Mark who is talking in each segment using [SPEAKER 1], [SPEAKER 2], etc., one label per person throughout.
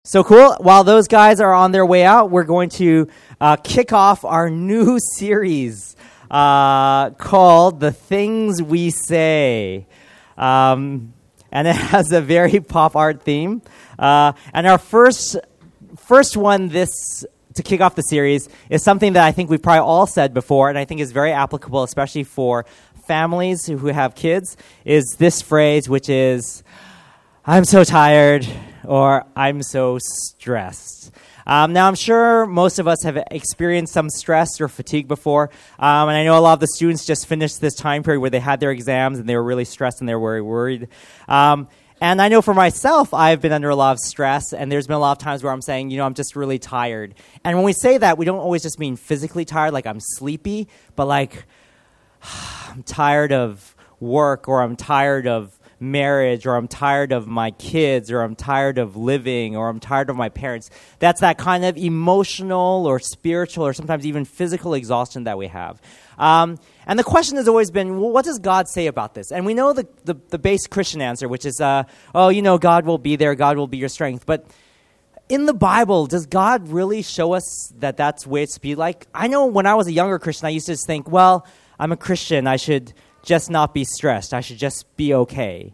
[SPEAKER 1] So cool. While those guys are on their way out, we're going to kick off our new series called The Things We Say. And it has a very pop art theme. And our first one to kick off the series is something that I think we've probably all said before, and I think is very applicable, especially for families who have kids, is this phrase, which is, "I'm so tired," or "I'm so stressed." Now, I'm sure most of us have experienced some stress or fatigue before, and I know a lot of the students just finished this time period where they had their exams and they were really stressed and they were very worried. And I know for myself, I've been under a lot of stress, and there's been a lot of times where I'm saying, I'm just really tired. And when we say that, we don't always just mean physically tired, like I'm sleepy, but like I'm tired of work, or I'm tired of marriage, or I'm tired of my kids, or I'm tired of living, or I'm tired of my parents. That's that kind of emotional or spiritual or sometimes even physical exhaustion that we have. And the question has always been, well, what does God say about this? And we know the base Christian answer, which is, God will be there, God will be your strength. But in the Bible, does God really show us that that's the way it's to be like? I know when I was a younger Christian, I used to just think, well, I'm a Christian, I should just not be stressed. I should just be okay.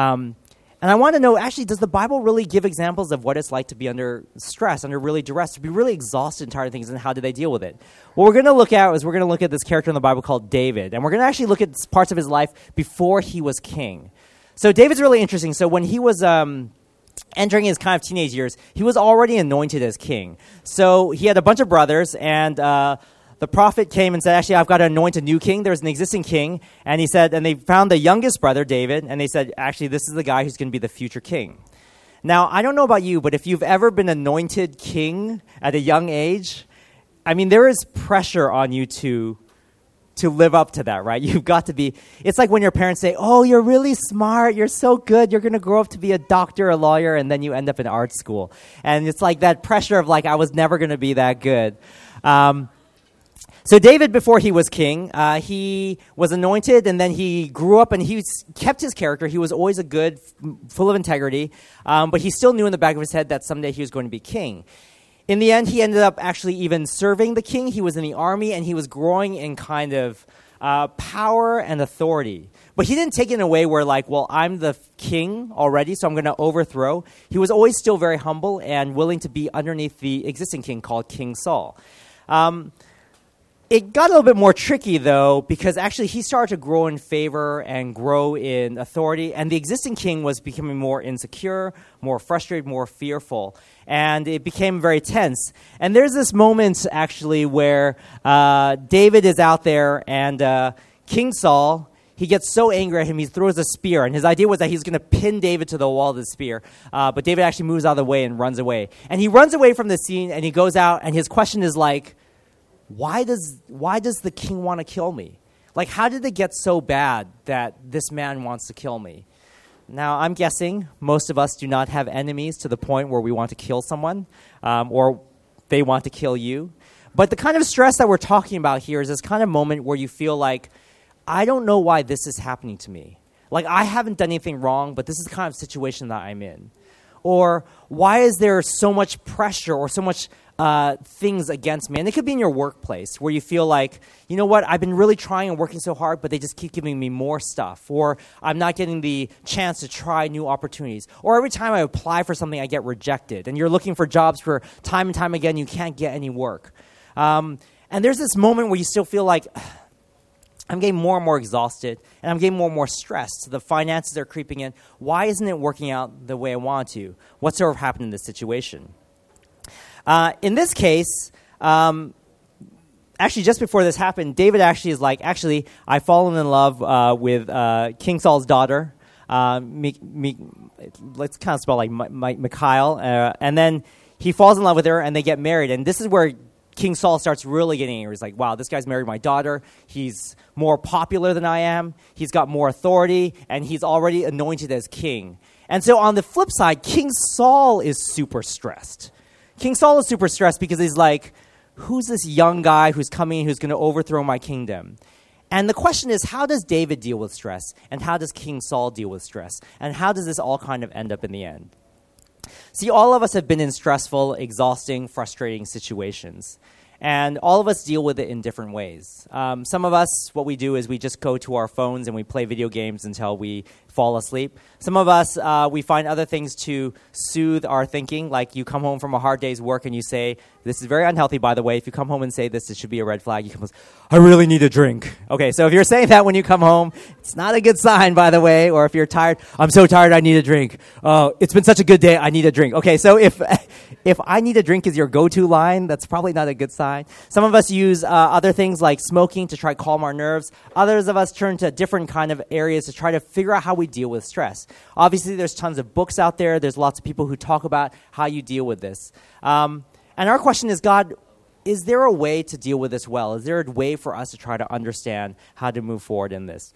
[SPEAKER 1] And I want to know, actually, does the Bible really give examples of what it's like to be under stress, under really duress, to be really exhausted and tired of things, and how do they deal with it? What we're going to look at is we're going to look at this character in the Bible called David, and we're going to actually look at parts of his life before he was king. So David's really interesting. So when he was entering his kind of teenage years, he was already anointed as king. So he had a bunch of brothers, and the prophet came and said, actually, I've got to anoint a new king. There's an existing king. And he said, and they found the youngest brother, David, and they said, actually, this is the guy who's going to be the future king. Now, I don't know about you, but if you've ever been anointed king at a young age, I mean, there is pressure on you to live up to that, right? You've got to be, it's like when your parents say, oh, you're really smart, you're so good, you're going to grow up to be a doctor, a lawyer, and then you end up in art school. And it's like that pressure of like, I was never going to be that good. So David, before he was king, he was anointed, and then he grew up, and he kept his character. He was always a good, full of integrity, but he still knew in the back of his head that someday he was going to be king. In the end, he ended up actually even serving the king. He was in the army, and he was growing in kind of power and authority. But he didn't take it in a way where like, well, I'm the king already, so I'm going to overthrow. He was always still very humble and willing to be underneath the existing king called King Saul. It got a little bit more tricky, though, because actually he started to grow in favor and grow in authority, and the existing king was becoming more insecure, more frustrated, more fearful, and it became very tense. And there's this moment, actually, where David is out there, and King Saul, he gets so angry at him, he throws a spear, and his idea was that he's going to pin David to the wall with the spear, but David actually moves out of the way and runs away. And he runs away from the scene, and he goes out, and his question is like, why does the king want to kill me? Like, how did it get so bad that this man wants to kill me? Now, I'm guessing most of us do not have enemies to the point where we want to kill someone, or they want to kill you. But the kind of stress that we're talking about here is this kind of moment where you feel like, I don't know why this is happening to me. Like, I haven't done anything wrong, but this is the kind of situation that I'm in. Or why is there so much pressure or so much things against me? And it could be in your workplace where you feel like, you know what, I've been really trying and working so hard, but they just keep giving me more stuff. Or I'm not getting the chance to try new opportunities. Or every time I apply for something, I get rejected. And you're looking for jobs for time and time again, you can't get any work. And there's this moment where you still feel like, I'm getting more and more exhausted, and I'm getting more and more stressed. The finances are creeping in. Why isn't it working out the way I want to? What's sort of happened in this situation? In this case, actually, just before this happened, David actually is like, actually, I've fallen in love with King Saul's daughter. Let's kind of spell like Michal. And then he falls in love with her, and they get married. And this is where King Saul starts really getting angry. He's like, wow, this guy's married my daughter. He's more popular than I am. He's got more authority, and he's already anointed as king. And so on the flip side, King Saul is super stressed. King Saul is super stressed because he's like, who's this young guy who's coming, who's going to overthrow my kingdom? And the question is, how does David deal with stress? And how does King Saul deal with stress? And how does this all kind of end up in the end? See, all of us have been in stressful, exhausting, frustrating situations. And all of us deal with it in different ways. Some of us, what we do is we just go to our phones and we play video games until we fall asleep. Some of us, we find other things to soothe our thinking, like you come home from a hard day's work and you say, this is very unhealthy, by the way. If you come home and say this, it should be a red flag. You come home, I really need a drink. Okay, so if you're saying that when you come home, it's not a good sign, by the way. Or if you're tired, I'm so tired, I need a drink. Oh, it's been such a good day, I need a drink. Okay, so if I need a drink is your go-to line, that's probably not a good sign. Some of us use other things like smoking to try to calm our nerves. Others of us turn to different kind of areas to try to figure out how we deal with stress. Obviously, there's tons of books out there. There's lots of people who talk about how you deal with this. And our question is, God, is there a way to deal with this well? Is there a way for us to try to understand how to move forward in this?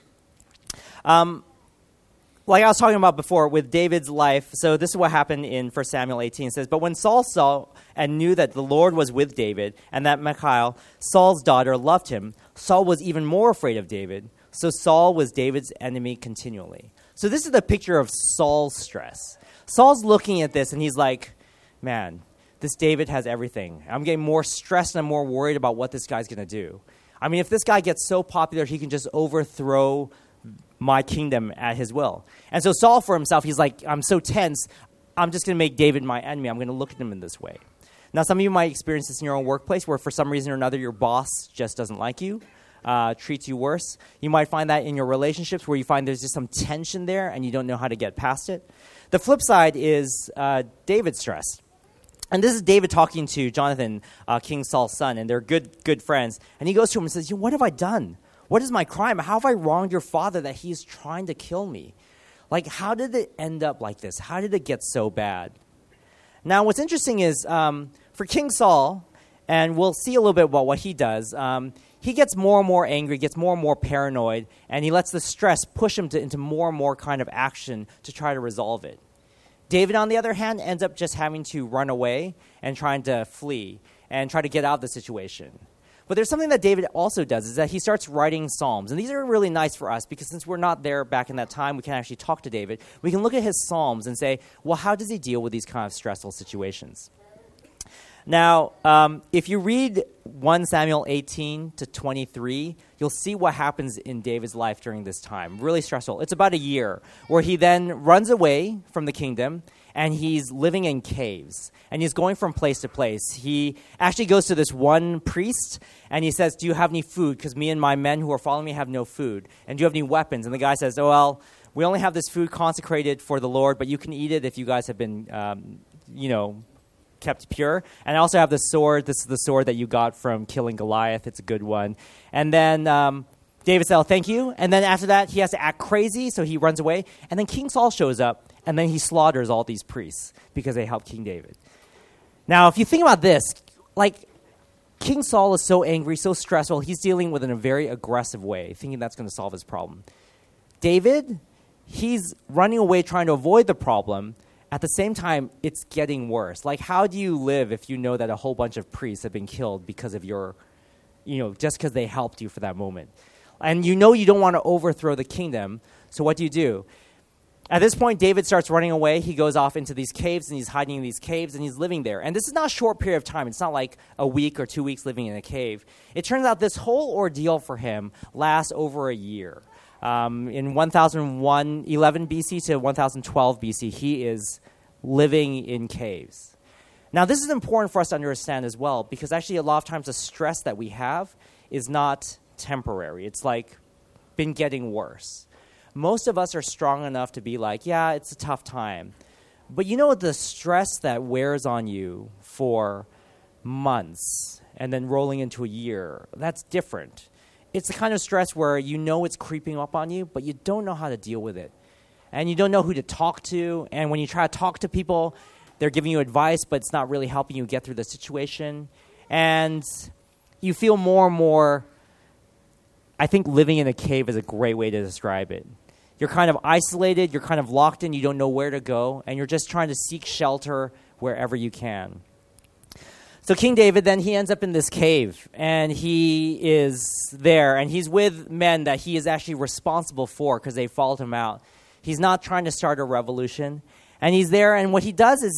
[SPEAKER 1] Like I was talking about before with David's life, so this is what happened in 1 Samuel 18. It says, but when Saul saw and knew that the Lord was with David and that Michal, Saul's daughter, loved him, Saul was even more afraid of David. So Saul was David's enemy continually. So this is the picture of Saul's stress. Saul's looking at this and he's like, man, this David has everything. I'm getting more stressed and I'm more worried about what this guy's going to do. I mean, if this guy gets so popular, he can just overthrow my kingdom at his will. And so Saul for himself, he's like, I'm so tense, I'm just going to make David my enemy. I'm going to look at him in this way. Now, some of you might experience this in your own workplace where for some reason or another your boss just doesn't like you, treats you worse. You might find that in your relationships where you find there's just some tension there and you don't know how to get past it. The flip side is David's stress. And this is David talking to Jonathan, King Saul's son, and they're good friends. And he goes to him and says, what have I done? What is my crime? How have I wronged your father that he's trying to kill me? Like, how did it end up like this? How did it get so bad? Now, what's interesting is for King Saul, and we'll see a little bit about what he does, he gets more and more angry, gets more and more paranoid, and he lets the stress push him into more and more kind of action to try to resolve it. David, on the other hand, ends up just having to run away and trying to flee and try to get out of the situation. But there's something that David also does, is that he starts writing psalms. And these are really nice for us because since we're not there back in that time, we can actually talk to David. We can look at his psalms and say, well, how does he deal with these kind of stressful situations? Now, if you read 1 Samuel 18 to 23, you'll see what happens in David's life during this time. Really stressful. It's about a year where he then runs away from the kingdom and he's living in caves. And he's going from place to place. He actually goes to this one priest and he says, do you have any food? Because me and my men who are following me have no food. And do you have any weapons? And the guy says, oh, well, we only have this food consecrated for the Lord, but you can eat it if you guys have been, kept pure. And I also have the sword. This is the sword that you got from killing Goliath. It's a good one. And then David said, oh, thank you. And then after that, he has to act crazy, so he runs away. And then King Saul shows up, and then he slaughters all these priests because they helped King David. Now, if you think about this, like, King Saul is so angry, so stressful, he's dealing with it in a very aggressive way, thinking that's going to solve his problem. David, he's running away trying to avoid the problem. At the same time, it's getting worse. Like, how do you live if you know that a whole bunch of priests have been killed because of your, just because they helped you for that moment? And you know you don't want to overthrow the kingdom, so what do? At this point, David starts running away. He goes off into these caves, and he's hiding in these caves, and he's living there. And this is not a short period of time. It's not like a week or 2 weeks living in a cave. It turns out this whole ordeal for him lasts over a year. In 1011 BC to 1012 BC, he is living in caves. Now, this is important for us to understand as well, because actually a lot of times the stress that we have is not temporary. It's like been getting worse. Most of us are strong enough to be like, yeah, it's a tough time. But the stress that wears on you for months and then rolling into a year, that's different. It's the kind of stress where it's creeping up on you, but you don't know how to deal with it. And you don't know who to talk to. And when you try to talk to people, they're giving you advice, but it's not really helping you get through the situation. And you feel more and more, I think living in a cave is a great way to describe it. You're kind of isolated, you're kind of locked in, you don't know where to go, and you're just trying to seek shelter wherever you can. So King David, then he ends up in this cave, and he is there, and he's with men that he is actually responsible for because they followed him out. He's not trying to start a revolution. And he's there, and what he does is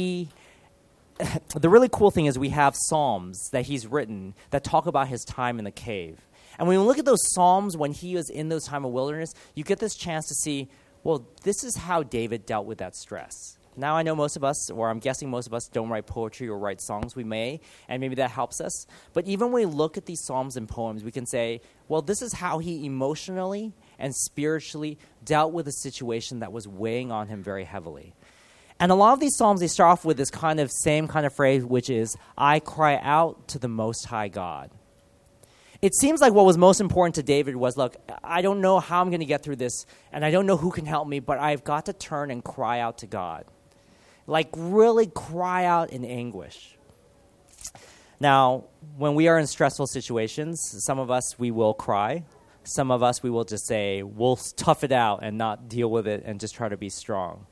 [SPEAKER 1] the really cool thing is we have psalms that he's written that talk about his time in the cave. And when you look at those psalms when he was in those time of wilderness, you get this chance to see, well, this is how David dealt with that stress. Now I know most of us, or I'm guessing most of us, don't write poetry or write songs. We may, and maybe that helps us. But even when we look at these psalms and poems, we can say, well, this is how he emotionally and spiritually dealt with a situation that was weighing on him very heavily. And a lot of these psalms, they start off with this same kind of phrase, which is, I cry out to the Most High God. It seems like what was most important to David was, look, I don't know how I'm going to get through this, and I don't know who can help me, but I've got to turn and cry out to God. Like, really cry out in anguish. Now, when we are in stressful situations, some of us, we will cry. Some of us, we will just say, we'll tough it out and not deal with it and just try to be strong.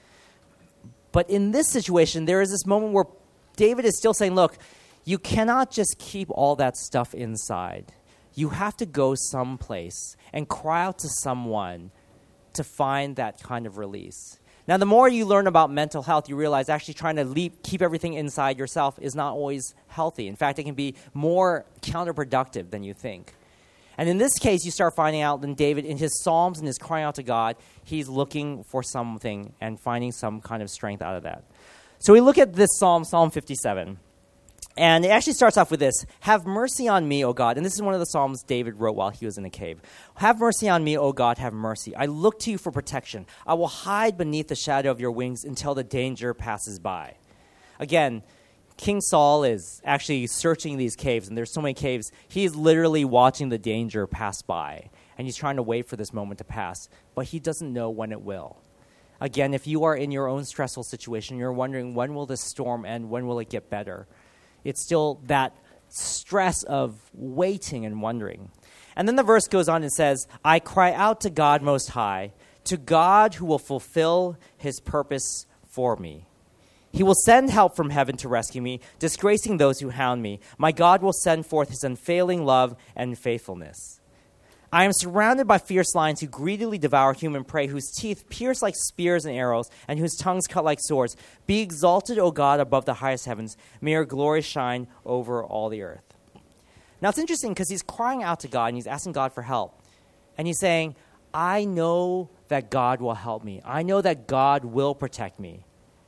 [SPEAKER 1] But in this situation, there is this moment where David is still saying, look, you cannot just keep all that stuff inside. You have to go someplace and cry out to someone to find that kind of release. Now, the more you learn about mental health, you realize actually trying to keep everything inside yourself is not always healthy. In fact, it can be more counterproductive than you think. And in this case, you start finding out that David, in his psalms and his crying out to God, he's looking for something and finding some kind of strength out of that. So we look at this psalm, Psalm 57. And it actually starts off with this, have mercy on me, O God. And this is one of the psalms David wrote while he was in the cave. Have mercy on me, O God, have mercy. I look to you for protection. I will hide beneath the shadow of your wings until the danger passes by. Again, King Saul is actually searching these caves, and there's so many caves. He's literally watching the danger pass by, and he's trying to wait for this moment to pass, but he doesn't know when it will. Again, if you are in your own stressful situation, you're wondering, when will this storm end? When will it get better? It's still that stress of waiting and wondering. And then the verse goes on and says, I cry out to God Most High, to God who will fulfill his purpose for me. He will send help from heaven to rescue me, disgracing those who hound me. My God will send forth his unfailing love and faithfulness. I am surrounded by fierce lions who greedily devour human prey, whose teeth pierce like spears and arrows, and whose tongues cut like swords. Be exalted, O God, above the highest heavens. May your glory shine over all the earth. Now, it's interesting because he's crying out to God, and he's asking God for help. And he's saying, I know that God will help me. I know that God will protect me.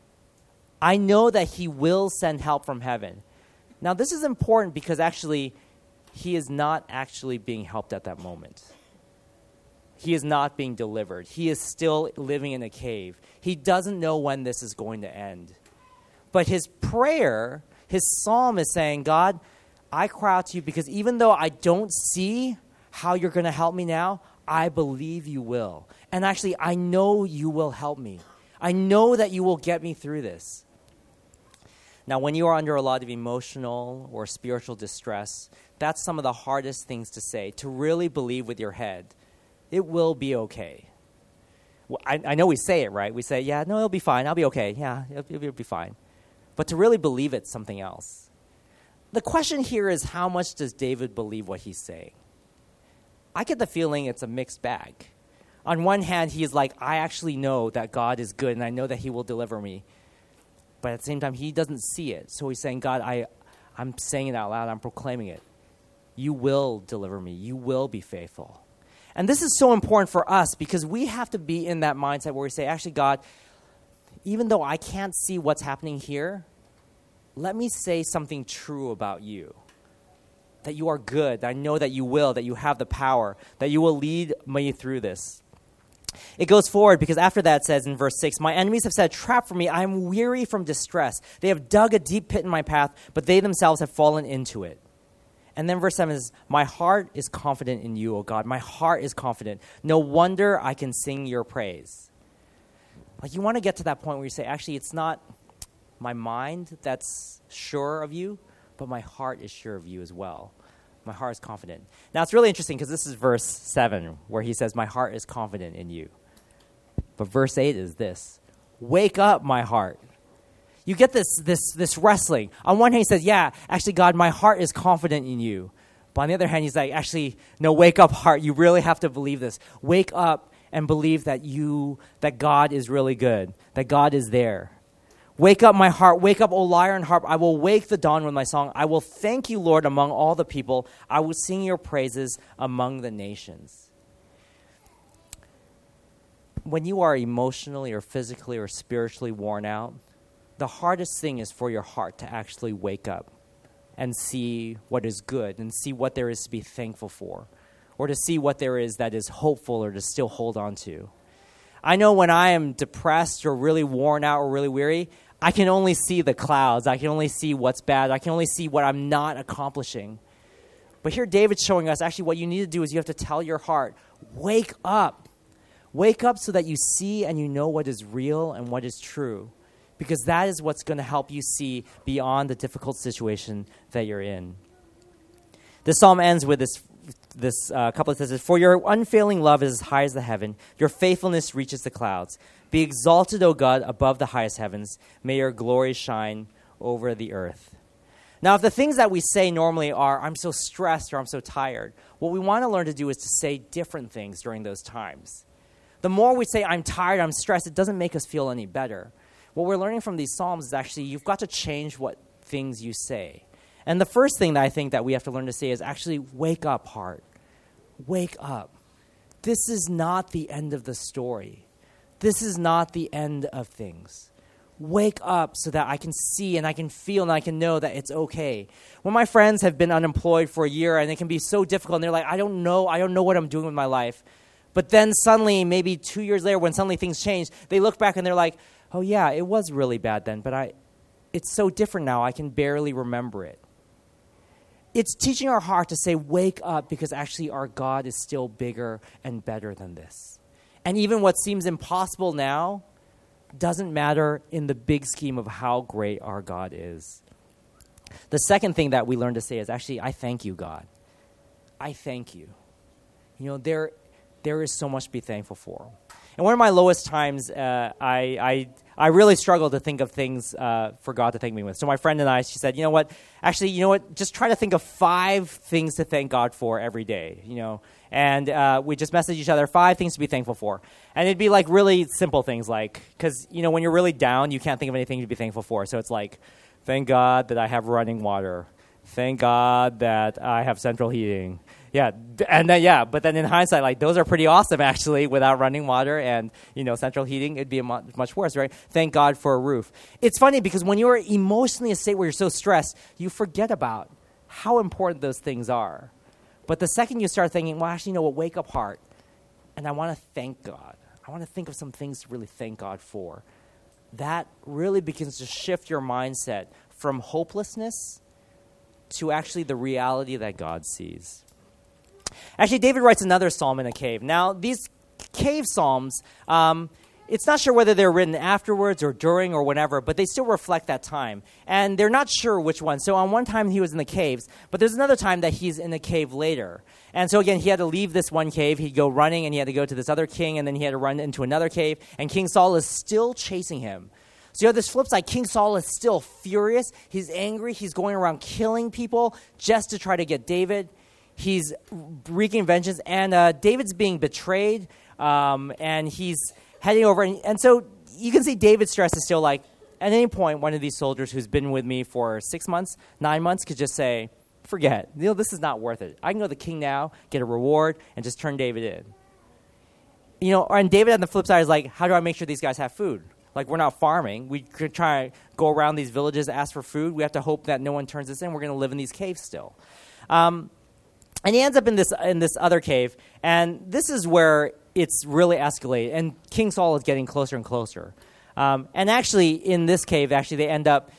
[SPEAKER 1] I know that he will send help from heaven. Now, this is important because actually, he is not actually being helped at that moment. He is not being delivered. He is still living in a cave. He doesn't know when this is going to end. But his prayer, his psalm is saying, God, I cry out to you because even though I don't see how you're going to help me now, I believe you will. And actually, I know you will help me. I know that you will get me through this. Now, when you are under a lot of emotional or spiritual distress, that's some of the hardest things to say, to really believe with your head, it will be okay. Well, I know we say it, right? We say, yeah, no, it'll be fine. I'll be okay. Yeah, it'll be fine. But to really believe it's something else. The question here is, how much does David believe what he's saying? I get the feeling it's a mixed bag. On one hand, he is like, I actually know that God is good, and I know that he will deliver me. But at the same time, he doesn't see it. So he's saying, God, I'm saying it out loud. I'm proclaiming it. You will deliver me. You will be faithful. And this is so important for us because we have to be in that mindset where we say, actually, God, even though I can't see what's happening here, let me say something true about you. That you are good. That I know that you will, that you have the power, that you will lead me through this. It goes forward because after that it says in verse 6, my enemies have set a trap for me. I am weary from distress. They have dug a deep pit in my path, but they themselves have fallen into it. And then verse 7 is, my heart is confident in you, O God. My heart is confident. No wonder I can sing your praise. Like, you want to get to that point where you say, actually, it's not my mind that's sure of you, but my heart is sure of you as well. My heart is confident. Now, it's really interesting because this is verse 7 where he says, my heart is confident in you. But verse 8 is this, wake up, my heart. You get this wrestling. On one hand, he says, yeah, actually, God, my heart is confident in you. But on the other hand, he's like, actually, no, wake up, heart. You really have to believe this. Wake up and believe that God is really good, that God is there. Wake up my heart, wake up, O lyre and harp. I will wake the dawn with my song. I will thank you, Lord, among all the people. I will sing your praises among the nations. When you are emotionally or physically or spiritually worn out, the hardest thing is for your heart to actually wake up and see what is good and see what there is to be thankful for, or to see what there is that is hopeful or to still hold on to. I know when I am depressed or really worn out or really weary, I can only see the clouds. I can only see what's bad. I can only see what I'm not accomplishing. But here David's showing us actually what you need to do is you have to tell your heart, wake up. Wake up so that you see and you know what is real and what is true. Because that is what's going to help you see beyond the difficult situation that you're in. This psalm ends with this couplet that says, "For your unfailing love is as high as the heaven. Your faithfulness reaches the clouds. Be exalted, O God, above the highest heavens. May your glory shine over the earth." Now, if the things that we say normally are, "I'm so stressed" or "I'm so tired," what we want to learn to do is to say different things during those times. The more we say, "I'm tired, I'm stressed," it doesn't make us feel any better. What we're learning from these psalms is actually you've got to change what things you say. And the first thing that I think that we have to learn to say is actually, wake up, heart. Wake up. This is not the end of the story. This is not the end of things. Wake up so that I can see and I can feel and I can know that it's okay. When my friends have been unemployed for a year and it can be so difficult and they're like, I don't know what I'm doing with my life. But then suddenly, maybe 2 years later, when suddenly things change, they look back and they're like, oh yeah, it was really bad then, but it's so different now, I can barely remember it. It's teaching our heart to say, wake up, because actually our God is still bigger and better than this. And even what seems impossible now doesn't matter in the big scheme of how great our God is. The second thing that we learn to say is actually, I thank you, God. I thank you. You know, there is so much to be thankful for. And one of my lowest times, I really struggled to think of things for God to thank me with. So my friend and I, she said, you know what, just try to think of 5 things to thank God for every day, you know. And we just message each other 5 things to be thankful for. And it'd be like really simple things like, because, you know, when you're really down, you can't think of anything to be thankful for. So it's like, thank God that I have running water. Thank God that I have central heating. Yeah, but then in hindsight, like, those are pretty awesome, actually, without running water and, you know, central heating, it'd be much worse, right? Thank God for a roof. It's funny because when you're emotionally in a state where you're so stressed, you forget about how important those things are. But the second you start thinking, well, actually, you know what, wake up, heart, and I want to thank God. I want to think of some things to really thank God for. That really begins to shift your mindset from hopelessness to actually the reality that God sees. Actually, David writes another psalm in a cave. Now, these cave psalms, it's not sure whether they're written afterwards or during or whenever, but they still reflect that time. And they're not sure which one. So on one time he was in the caves, but there's another time that he's in the cave later. And so again, he had to leave this one cave. He'd go running, and he had to go to this other king, and then he had to run into another cave. And King Saul is still chasing him. So you have this flip side. King Saul is still furious. He's angry. He's going around killing people just to try to get David. He's wreaking vengeance, and David's being betrayed, and he's heading over. And so you can see David's stress is still like, at any point, one of these soldiers who's been with me for 6 months, 9 months, could just say, forget, you know, this is not worth it. I can go to the king now, get a reward, and just turn David in. You know, and David on the flip side is like, how do I make sure these guys have food? Like, we're not farming. We could try to go around these villages, ask for food. We have to hope that no one turns us in. We're going to live in these caves still. And he ends up in this other cave, and this is where it's really escalated, and King Saul is getting closer and closer. And actually, in this cave, he ends up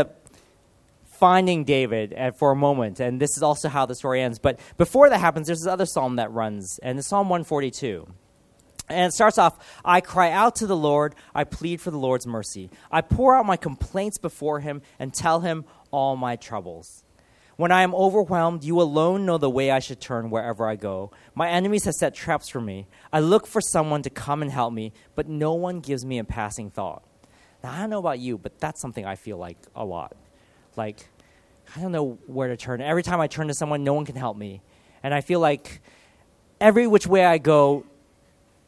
[SPEAKER 1] finding David for a moment, and this is also how the story ends. But before that happens, there's this other psalm that runs, and it's Psalm 142. And it starts off, I cry out to the Lord, I plead for the Lord's mercy. I pour out my complaints before him and tell him all my troubles. When I am overwhelmed, you alone know the way I should turn wherever I go. My enemies have set traps for me. I look for someone to come and help me, but no one gives me a passing thought. Now, I don't know about you, but that's something I feel like a lot. Like, I don't know where to turn. Every time I turn to someone, no one can help me. And I feel like every which way I go,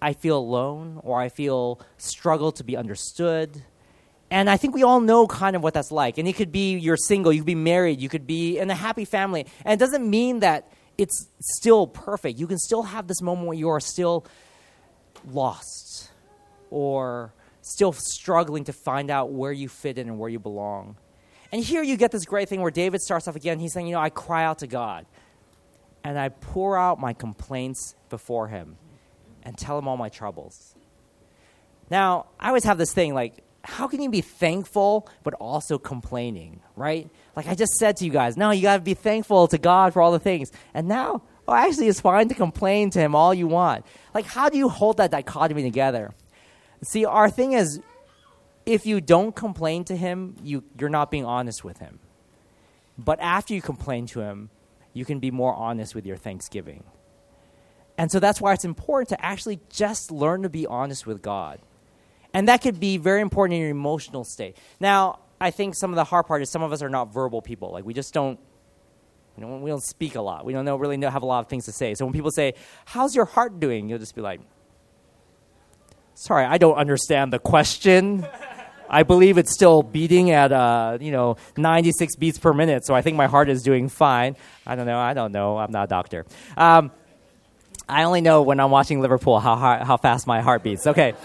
[SPEAKER 1] I feel alone, or I feel struggle to be understood. And I think we all know kind of what that's like. And it could be you're single, you could be married, you could be in a happy family. And it doesn't mean that it's still perfect. You can still have this moment where you are still lost or still struggling to find out where you fit in and where you belong. And here you get this great thing where David starts off again. He's saying, I cry out to God, and I pour out my complaints before him and tell him all my troubles. Now, I always have this thing, like, how can you be thankful but also complaining, right? Like I just said to you guys, no, you got to be thankful to God for all the things. And now, actually, it's fine to complain to him all you want. Like, how do you hold that dichotomy together? See, our thing is, if you don't complain to him, you're not being honest with him. But after you complain to him, you can be more honest with your thanksgiving. And so that's why it's important to actually just learn to be honest with God. And that could be very important in your emotional state. Now, I think some of the hard part is some of us are not verbal people. Like, we just don't, we don't speak a lot. We don't really have a lot of things to say. So when people say, how's your heart doing? You'll just be like, sorry, I don't understand the question. I believe it's still beating at, 96 beats per minute. So I think my heart is doing fine. I don't know. I'm not a doctor. I only know when I'm watching Liverpool how fast my heart beats. Okay.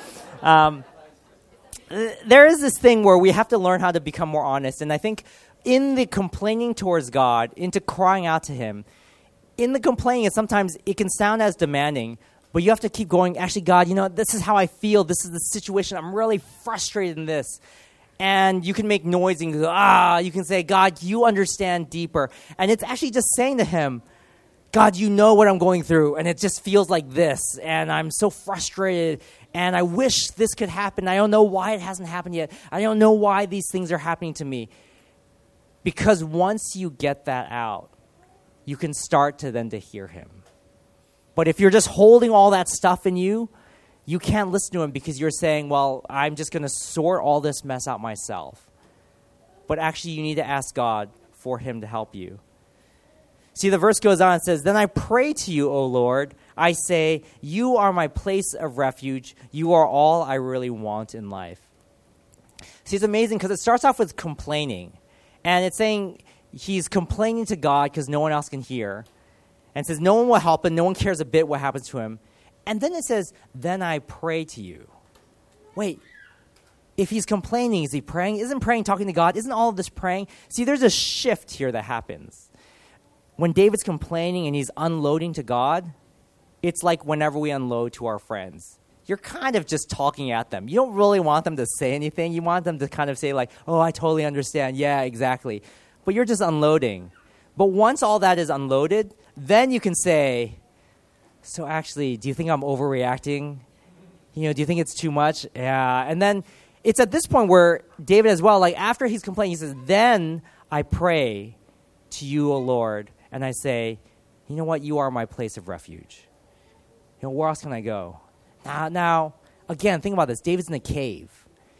[SPEAKER 1] There is this thing where we have to learn how to become more honest. And I think in the complaining towards God, into crying out to him, in the complaining, sometimes it can sound as demanding, but you have to keep going, actually, God, this is how I feel. This is the situation. I'm really frustrated in this. And you can make noise and go, you can say, God, you understand deeper. And it's actually just saying to him, God, you know what I'm going through, and it just feels like this, and I'm so frustrated, and I wish this could happen. I don't know why it hasn't happened yet. I don't know why these things are happening to me. Because once you get that out, you can start to hear him. But if you're just holding all that stuff in you, you can't listen to him because you're saying, well, I'm just going to sort all this mess out myself. But actually, you need to ask God for him to help you. See, the verse goes on and says, then I pray to you, O Lord. I say, you are my place of refuge. You are all I really want in life. See, it's amazing because it starts off with complaining. And it's saying he's complaining to God because no one else can hear. And it says no one will help him. No one cares a bit what happens to him. And then it says, then I pray to you. Wait, if he's complaining, is he praying? Isn't praying talking to God? Isn't all of this praying? See, there's a shift here that happens. When David's complaining and he's unloading to God, it's like whenever we unload to our friends. You're kind of just talking at them. You don't really want them to say anything. You want them to kind of say like, oh, I totally understand. Yeah, exactly. But you're just unloading. But once all that is unloaded, then you can say, so actually, do you think I'm overreacting? Do you think it's too much? Yeah. And then it's at this point where David as well, like after he's complaining, he says, then I pray to you, O Lord. And I say, you know what? You are my place of refuge. Where else can I go? Now, again, think about this. David's in a cave.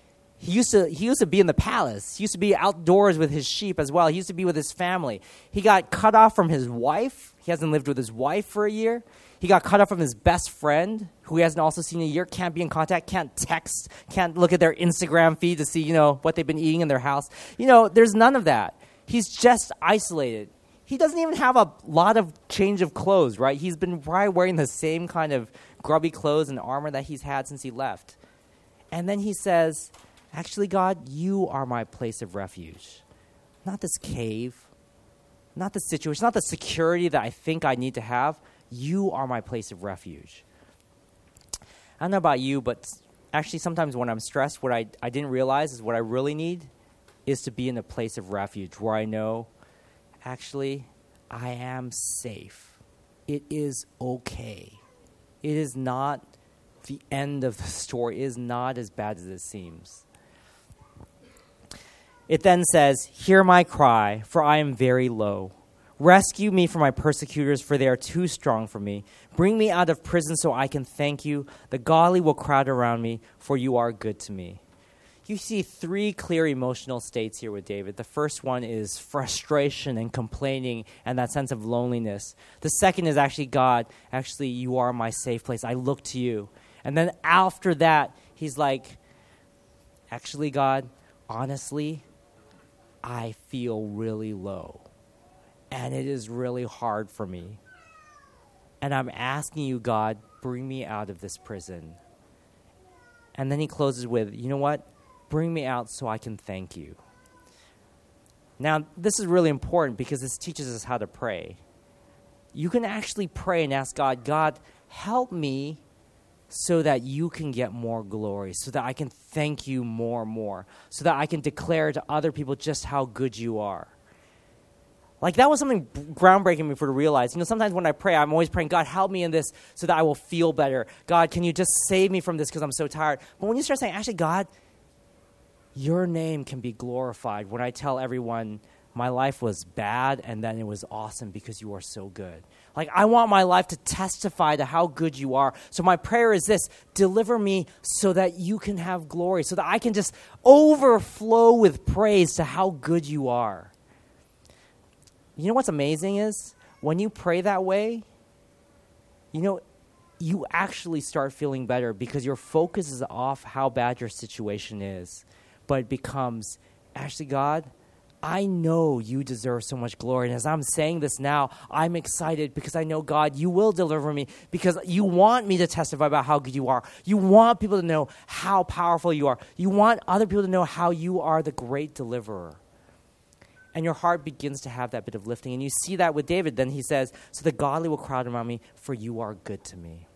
[SPEAKER 1] He used to be in the palace. He used to be outdoors with his sheep as well. He used to be with his family. He got cut off from his wife. He hasn't lived with his wife for a year. He got cut off from his best friend, who he hasn't also seen in a year, can't be in contact, can't text, can't look at their Instagram feed to see, what they've been eating in their house. There's none of that. He's just isolated. He doesn't even have a lot of change of clothes, right? He's been probably wearing the same kind of grubby clothes and armor that he's had since he left. And then he says, actually, God, you are my place of refuge. Not this cave, not the situation, not the security that I think I need to have. You are my place of refuge. I don't know about you, but actually sometimes when I'm stressed, what I didn't realize is what I really need is to be in a place of refuge where I know, actually, I am safe. It is okay. It is not the end of the story. It is not as bad as it seems. It then says, hear my cry, for I am very low. Rescue me from my persecutors, for they are too strong for me. Bring me out of prison so I can thank you. The godly will crowd around me, for you are good to me. You see three clear emotional states here with David. The first one is frustration and complaining and that sense of loneliness. The second is actually, God, actually, you are my safe place. I look to you. And then after that, he's like, actually, God, honestly, I feel really low. And it is really hard for me. And I'm asking you, God, bring me out of this prison. And then he closes with, you know what? Bring me out so I can thank you. Now, this is really important because this teaches us how to pray. You can actually pray and ask God, God, help me so that you can get more glory, so that I can thank you more and more, so that I can declare to other people just how good you are. Like, that was something groundbreaking for me to realize. You know, sometimes when I pray, I'm always praying, God, help me in this so that I will feel better. God, can you just save me from this because I'm so tired? But when you start saying, actually, God, your name can be glorified when I tell everyone my life was bad and then it was awesome because you are so good. Like, I want my life to testify to how good you are. So my prayer is this: deliver me so that you can have glory, so that I can just overflow with praise to how good you are. You know what's amazing is when you pray that way, you know, you actually start feeling better because your focus is off how bad your situation is. But it becomes, actually, God, I know you deserve so much glory. And as I'm saying this now, I'm excited because I know, God, you will deliver me because you want me to testify about how good you are. You want people to know how powerful you are. You want other people to know how you are the great deliverer. And your heart begins to have that bit of lifting. And you see that with David. Then he says, so the godly will crowd around me, for you are good to me.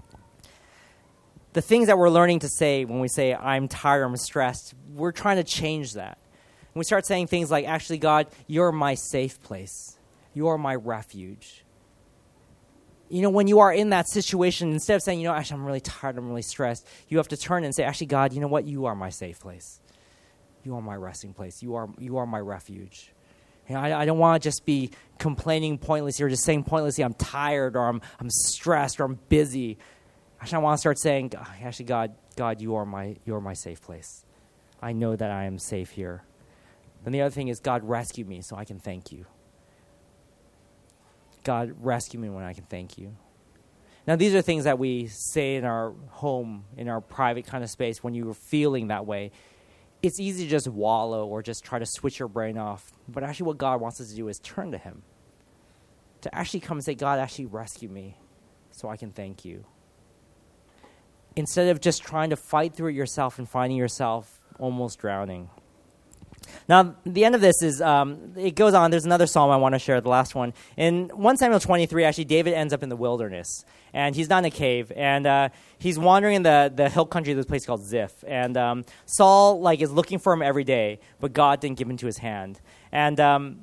[SPEAKER 1] The things that we're learning to say when we say, I'm tired, I'm stressed, we're trying to change that. And we start saying things like, actually, God, you're my safe place. You are my refuge. You know, when you are in that situation, instead of saying, you know, actually, I'm really tired, I'm really stressed, you have to turn and say, actually, God, you know what? You are my safe place. You are my resting place. You are my refuge. You know, I don't want to just be complaining pointlessly or just saying pointlessly, I'm tired or I'm stressed or I'm busy. Actually, I want to start saying, actually, God, you are my safe place. I know that I am safe here. Then the other thing is, God, rescue me so I can thank you. God, rescue me when I can thank you. Now, these are things that we say in our home, in our private kind of space when you're feeling that way. It's easy to just wallow or just try to switch your brain off. But actually what God wants us to do is turn to him. To actually come and say, God, actually rescue me so I can thank you. Instead of just trying to fight through it yourself and finding yourself almost drowning. Now, the end of this is, it goes on. There's another psalm I want to share, the last one. In 1 Samuel 23, actually, David ends up in the wilderness. And he's not in a cave. And he's wandering in the hill country of this place called Ziph. And Saul, is looking for him every day, but God didn't give him to his hand. And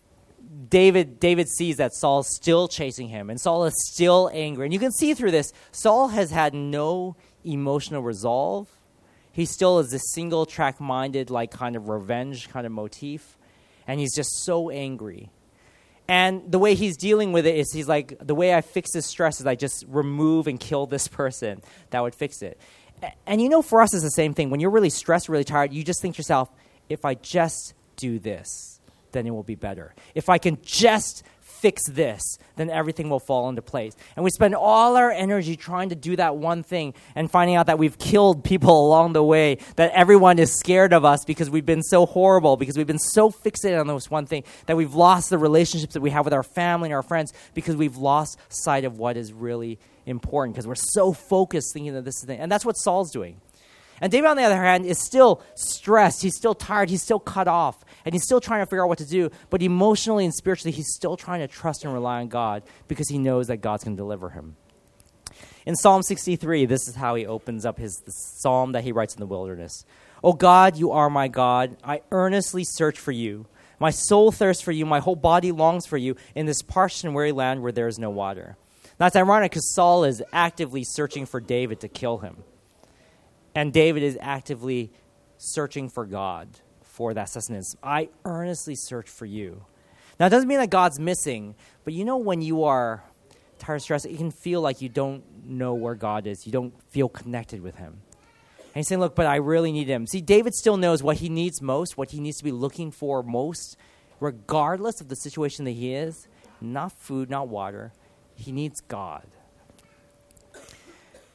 [SPEAKER 1] David sees that Saul's still chasing him, and Saul is still angry. And you can see through this, Saul has had no emotional resolve. He still is this single-track-minded, kind of revenge kind of motif. And he's just so angry. And the way he's dealing with it is he's like, the way I fix this stress is I just remove and kill this person. That would fix it. And for us it's the same thing. When you're really stressed, really tired, you just think to yourself, if I just do this, then it will be better. If I can just fix this, then everything will fall into place. And we spend all our energy trying to do that one thing and finding out that we've killed people along the way, that everyone is scared of us because we've been so horrible, because we've been so fixated on this one thing, that we've lost the relationships that we have with our family and our friends because we've lost sight of what is really important, because we're so focused thinking that this is the thing. And that's what Saul's doing. And David, on the other hand, is still stressed. He's still tired. He's still cut off. And he's still trying to figure out what to do. But emotionally and spiritually, he's still trying to trust and rely on God because he knows that God's going to deliver him. In Psalm 63, this is how he opens up the psalm that he writes in the wilderness. "O God, you are my God. I earnestly search for you. My soul thirsts for you. My whole body longs for you in this parched and weary land where there is no water." Now, it's ironic because Saul is actively searching for David to kill him. And David is actively searching for God for that sustenance. I earnestly search for you. Now, it doesn't mean that God's missing, but when you are tired, stressed, it can feel like you don't know where God is. You don't feel connected with him. And he's saying, look, but I really need him. See, David still knows what he needs most, what he needs to be looking for most, regardless of the situation that he is. Not food, not water. He needs God.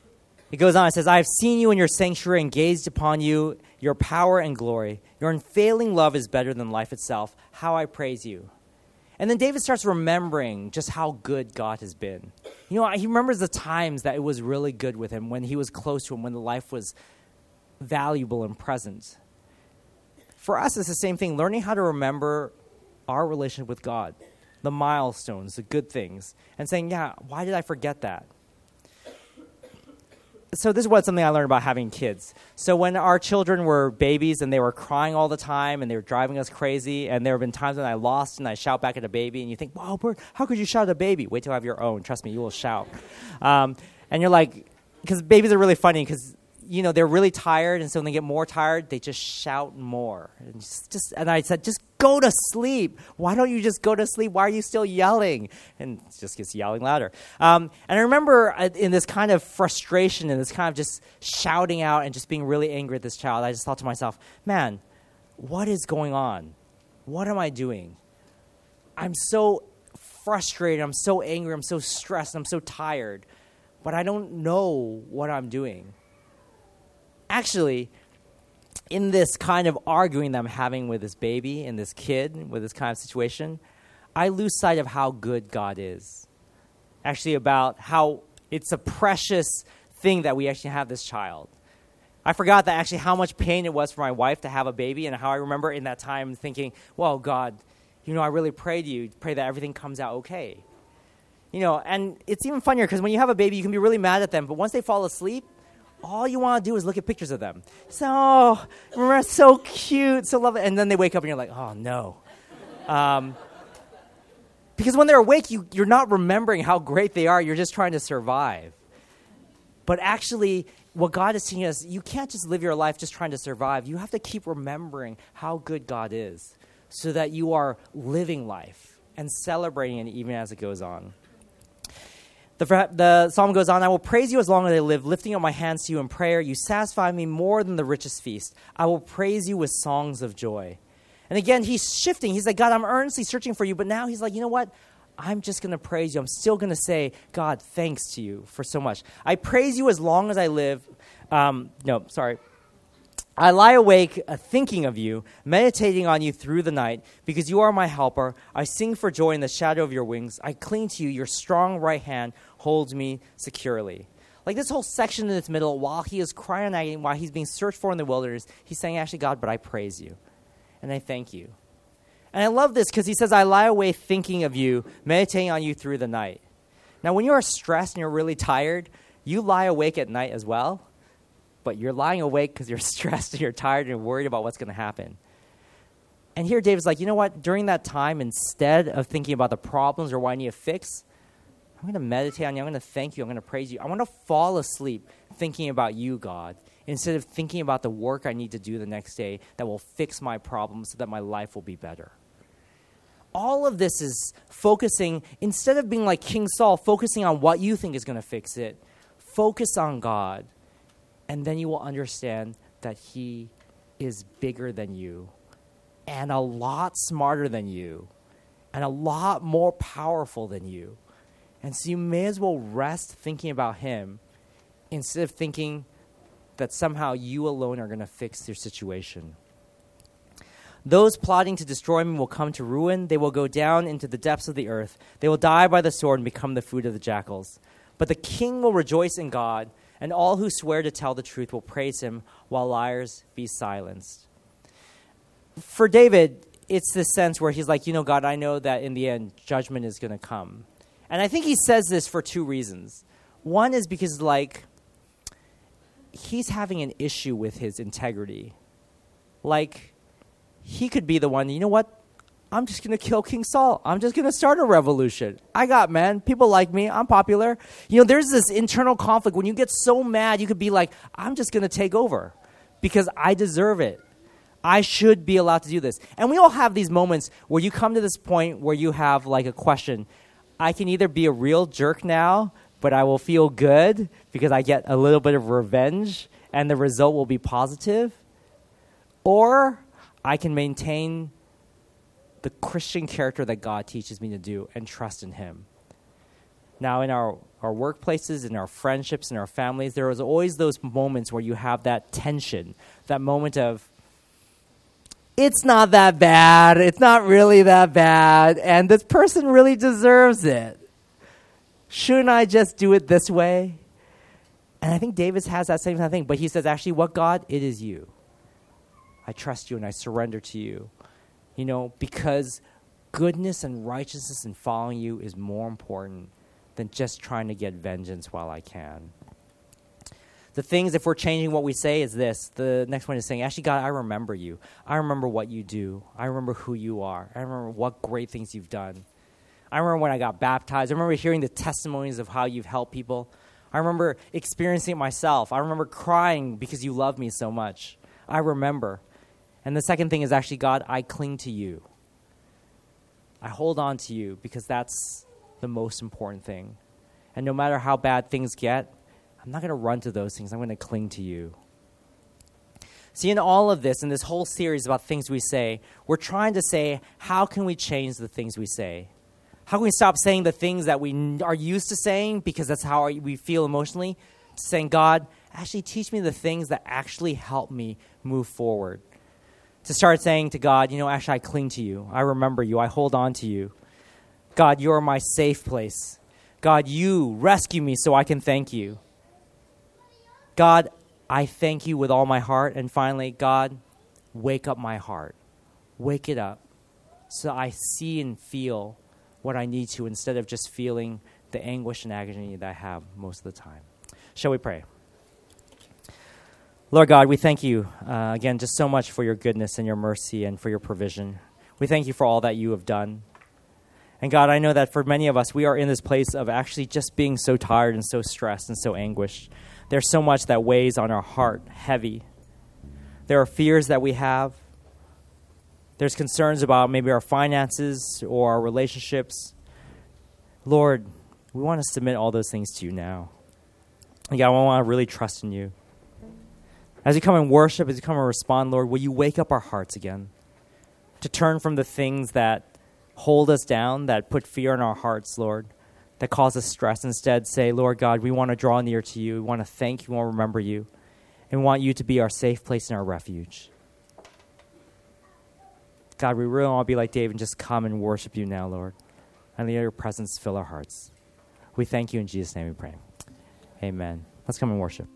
[SPEAKER 1] It goes on, it says, I have seen you in your sanctuary and gazed upon you, your power and glory. Your unfailing love is better than life itself. How I praise you. And then David starts remembering just how good God has been. You know, he remembers the times that it was really good with him, when he was close to him, when the life was valuable and present. For us, it's the same thing, learning how to remember our relationship with God, the milestones, the good things, and saying, yeah, why did I forget that? So this is something I learned about having kids. So when our children were babies and they were crying all the time and they were driving us crazy, and there have been times when I lost and I shout back at a baby, and you think, wow, Bert, how could you shout at a baby? Wait till I have your own. Trust me, you will shout. And you're like, because babies are really funny because, you know, they're really tired, and so when they get more tired, they just shout more. And I said, just go to sleep. Why don't you just go to sleep? Why are you still yelling? And it just gets yelling louder. And I remember in this kind of frustration and this kind of just shouting out and just being really angry at this child, I just thought to myself, man, what is going on? What am I doing? I'm so frustrated. I'm so angry. I'm so stressed. I'm so tired. But I don't know what I'm doing. Actually, in this kind of arguing that I'm having with this baby and this kid, with this kind of situation, I lose sight of how good God is. Actually, about how it's a precious thing that we actually have this child. I forgot that actually how much pain it was for my wife to have a baby, and how I remember in that time thinking, well, God, you know, I really pray to you, pray that everything comes out okay. You know, and it's even funnier because when you have a baby, you can be really mad at them, but once they fall asleep, all you want to do is look at pictures of them. So, remember, so cute, so lovely. And then they wake up and you're like, oh, no. Because when they're awake, you're not remembering how great they are. You're just trying to survive. But actually, what God is teaching us, you can't just live your life just trying to survive. You have to keep remembering how good God is so that you are living life and celebrating it even as it goes on. The psalm goes on, I will praise you as long as I live, lifting up my hands to you in prayer. You satisfy me more than the richest feast. I will praise you with songs of joy. And again, he's shifting. He's like, God, I'm earnestly searching for you. But now he's like, you know what? I'm just going to praise you. I'm still going to say, God, thanks to you for so much. I praise you as long as I live. I lie awake thinking of you, meditating on you through the night, because you are my helper. I sing for joy in the shadow of your wings. I cling to you. Your strong right hand holds me securely. Like this whole section in its middle, while he is crying and agony, while he's being searched for in the wilderness, he's saying, actually, God, but I praise you, and I thank you. And I love this because he says, I lie awake thinking of you, meditating on you through the night. Now, when you are stressed and you're really tired, you lie awake at night as well. But you're lying awake because you're stressed and you're tired and you're worried about what's going to happen. And here David's like, you know what? During that time, instead of thinking about the problems or what I need to fix, I'm going to meditate on you. I'm going to thank you. I'm going to praise you. I want to fall asleep thinking about you, God, instead of thinking about the work I need to do the next day that will fix my problems so that my life will be better. All of this is focusing, instead of being like King Saul, focusing on what you think is going to fix it, focus on God. And then you will understand that he is bigger than you and a lot smarter than you and a lot more powerful than you. And so you may as well rest thinking about him instead of thinking that somehow you alone are going to fix your situation. Those plotting to destroy me will come to ruin. They will go down into the depths of the earth. They will die by the sword and become the food of the jackals. But the king will rejoice in God, and all who swear to tell the truth will praise him, while liars be silenced. For David, it's this sense where he's like, you know, God, I know that in the end, judgment is going to come. And I think he says this for two reasons. One is because, like, he's having an issue with his integrity. Like, he could be the one, you know what? I'm just going to kill King Saul. I'm just going to start a revolution. People like me. I'm popular. You know, there's this internal conflict. When you get so mad, you could be like, I'm just going to take over because I deserve it. I should be allowed to do this. And we all have these moments where you come to this point where you have like a question. I can either be a real jerk now, but I will feel good because I get a little bit of revenge and the result will be positive. Or I can maintain the Christian character that God teaches me to do and trust in him. Now, in our workplaces, in our friendships, in our families, there is always those moments where you have that tension, that moment of, it's not that bad, it's not really that bad, and this person really deserves it. Shouldn't I just do it this way? And I think David has that same kind of thing, but he says, actually, what God? It is you. I trust you and I surrender to you. Because goodness and righteousness and following you is more important than just trying to get vengeance while I can. The things, if we're changing what we say, is this. The next one is saying, actually, God, I remember you. I remember what you do. I remember who you are. I remember what great things you've done. I remember when I got baptized. I remember hearing the testimonies of how you've helped people. I remember experiencing it myself. I remember crying because you love me so much. I remember. And the second thing is actually, God, I cling to you. I hold on to you because that's the most important thing. And no matter how bad things get, I'm not going to run to those things. I'm going to cling to you. See, in all of this, in this whole series about things we say, we're trying to say, how can we change the things we say? How can we stop saying the things that we are used to saying because that's how we feel emotionally? Saying, God, actually teach me the things that actually help me move forward. To start saying to God, actually I cling to you. I remember you. I hold on to you. God, you're my safe place. God, you rescue me so I can thank you. God, I thank you with all my heart. And finally, God, wake up my heart. Wake it up so I see and feel what I need to instead of just feeling the anguish and agony that I have most of the time. Shall we pray? Lord God, we thank you again just so much for your goodness and your mercy and for your provision. We thank you for all that you have done. And God, I know that for many of us, we are in this place of actually just being so tired and so stressed and so anguished. There's so much that weighs on our heart, heavy. There are fears that we have. There's concerns about maybe our finances or our relationships. Lord, we want to submit all those things to you now. And God, I want to really trust in you. As we come and worship, as we come and respond, Lord, will you wake up our hearts again to turn from the things that hold us down, that put fear in our hearts, Lord, that cause us stress. Instead, say, Lord God, we want to draw near to you. We want to thank you. We want to remember you. And we want you to be our safe place and our refuge. God, we really want to be like David and just come and worship you now, Lord. And let your presence fill our hearts. We thank you in Jesus' name we pray. Amen. Let's come and worship.